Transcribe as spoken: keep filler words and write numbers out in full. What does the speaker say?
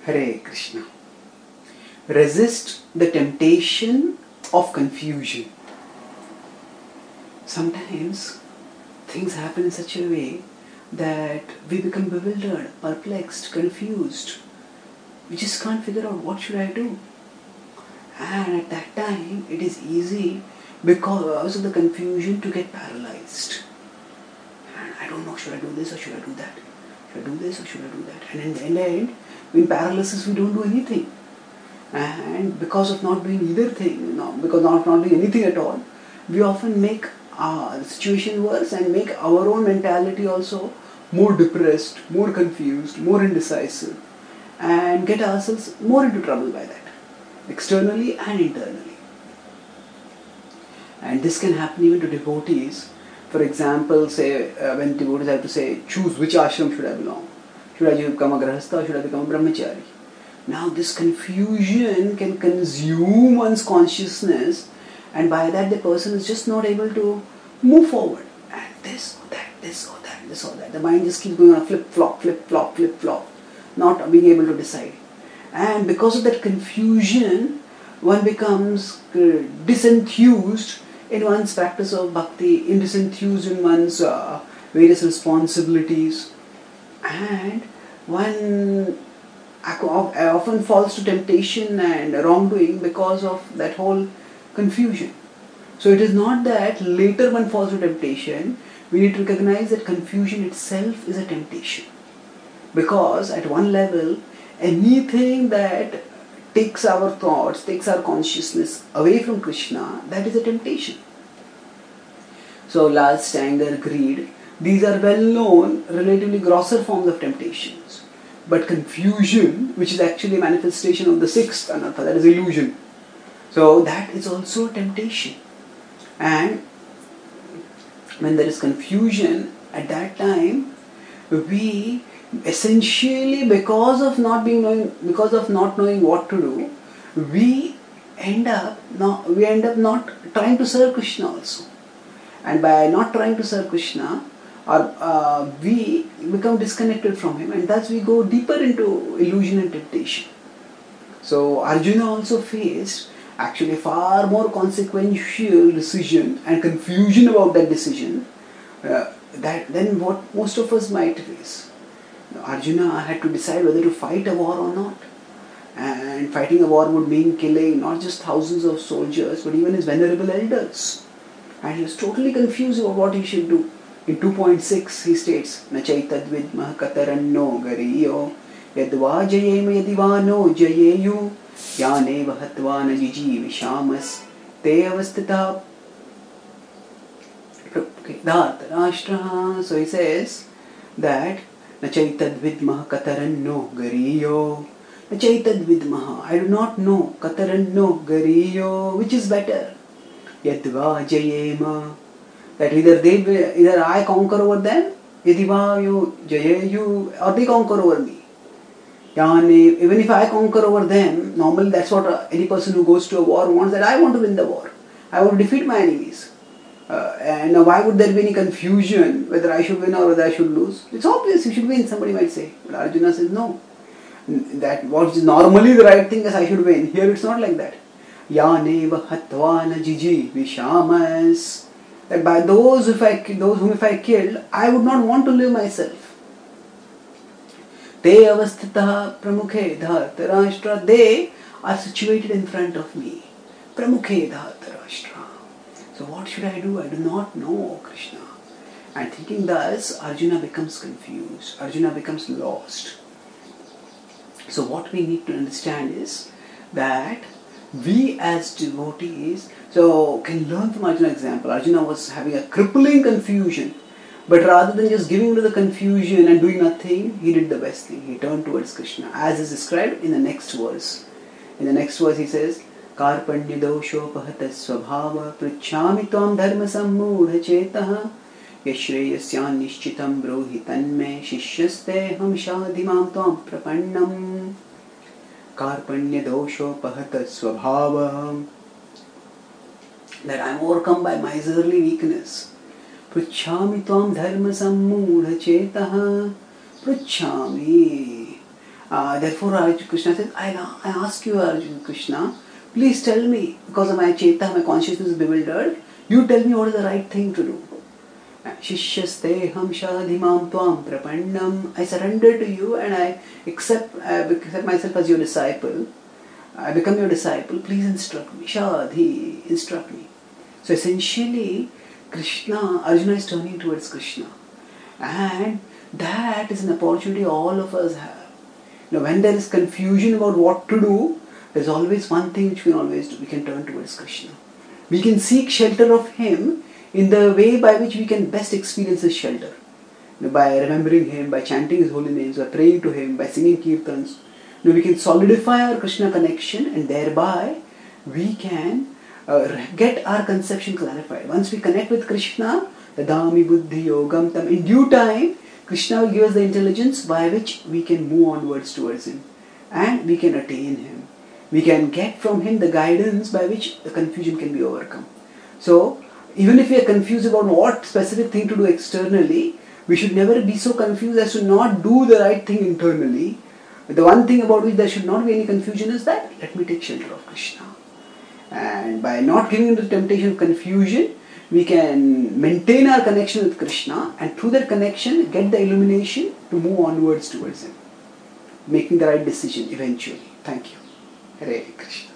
Hare Krishna. Resist the temptation of confusion. Sometimes things happen in such a way that we become bewildered, perplexed, confused. We just can't figure out what should I do. And at that time, it is easy because of the confusion to get paralyzed. And I don't know, should I do this or should I do that? Should I do this or should I do that? And in the end, in paralysis, we don't do anything. And because of not doing either thing, no, because of not doing anything at all, we often make uh, the situation worse and make our own mentality also more depressed, more confused, more indecisive, and get ourselves more into trouble by that, externally and internally. And this can happen even to devotees. For example, say uh, when devotees have to say, choose which ashram should I belong. Should I become a grahastha or should I become a brahmachari? Now this confusion can consume one's consciousness, and by that the person is just not able to move forward. And this or that, this or that, this or that. The mind just keeps going on flip-flop, flip-flop, flip-flop, not being able to decide. And because of that confusion, one becomes uh, disenthused in one's practice of bhakti, disenthused in one's uh, various responsibilities, and one often falls to temptation and wrongdoing because of that whole confusion. So it is not that later one falls to temptation. We need to recognize that confusion itself is a temptation. Because at one level, anything that takes our thoughts, takes our consciousness away from Krishna, that is a temptation. So lust, anger, greed, these are well-known, relatively grosser forms of temptations. But confusion, which is actually a manifestation of the sixth anartha, that is illusion. So that is also a temptation. And when there is confusion, at that time, we essentially, because of not being knowing, because of not knowing what to do, we end up not, we end up not trying to serve Krishna also. And by not trying to serve Krishna, or uh, we become disconnected from him, and thus we go deeper into illusion and temptation. So Arjuna also faced actually far more consequential decision and confusion about that decision uh, that than what most of us might face. Arjuna had to decide whether to fight a war or not, and fighting a war would mean killing not just thousands of soldiers but even his venerable elders, and he was totally confused about what he should do. In two point six he states, Na chaitadvidmah kataranno gariyo yadva jayema yadivano jayeyu yane vahatva na jiji vishamas te avastita dhartarashtra. So he says that Na chaitadvidmah kataranno gariyo. Na chaitadvidmah, I do not know, kataranno gariyo, which is better. Yadva jayema, that either they, either I conquer over them, yadivayu jayeyu, or they conquer over me. Yani, even if I conquer over them, normally that's what any person who goes to a war wants, that I want to win the war. I want to defeat my enemies. Uh, and why would there be any confusion whether I should win or whether I should lose? It's obvious you should win, somebody might say. But Arjuna says no. That what is normally the right thing is I should win. Here it's not like that. Yaneva hatvana jiji vishamas. That by those if I those whom if I killed, I would not want to live myself. Te avastita pramukhe dhartarashtra. They are situated in front of me. Pramukhe dhartarashtra. So what should I do? I do not know, Krishna. And thinking thus, Arjuna becomes confused. Arjuna becomes lost. So what we need to understand is that we as devotees so can learn from Arjuna's example. Arjuna was having a crippling confusion, but rather than just giving to the confusion and doing nothing, he did the best thing. He turned towards Krishna, as is described in the next verse. In the next verse he says, Karpanya doshopahata svabhava pritchami tvam dharma sammudha chetaha yashreyasyan nishchitam brohi tanme shishyaste ham shadhimam tvam prapannam. Karpanya doshopahata svabhava, that I am overcome by miserly weakness. Pritchami tvam dharma sammudha chetaha. Pritchami, Uh, therefore, Arjuna Krishna says, I, I ask you, Arjuna Krishna, please tell me, because of my cheta, my consciousness is bewildered, you tell me what is the right thing to do. Shishyaste ham shadhimam tvam prapannam. I surrender to you and I accept, I accept myself as your disciple. I become your disciple. Please instruct me. Shadhi, instruct me. So essentially, Krishna, Arjuna is turning towards Krishna. And that is an opportunity all of us have. You know, when there is confusion about what to do, there is always one thing which we can always do. We can turn towards Krishna. We can seek shelter of Him in the way by which we can best experience His shelter. You know, by remembering Him, by chanting His holy names, by praying to Him, by singing kirtans. You know, we can solidify our Krishna connection and thereby we can uh, get our conception clarified. Once we connect with Krishna, Tadami Buddhi Yogam Tam, in due time, Krishna will give us the intelligence by which we can move onwards towards Him and we can attain Him. We can get from Him the guidance by which the confusion can be overcome. So, even if we are confused about what specific thing to do externally, we should never be so confused as to not do the right thing internally. The one thing about which there should not be any confusion is that, let me take shelter of Krishna. And by not giving into the temptation of confusion, we can maintain our connection with Krishna and through that connection get the illumination to move onwards towards Him. Making the right decision eventually. Thank you. Hare Krishna.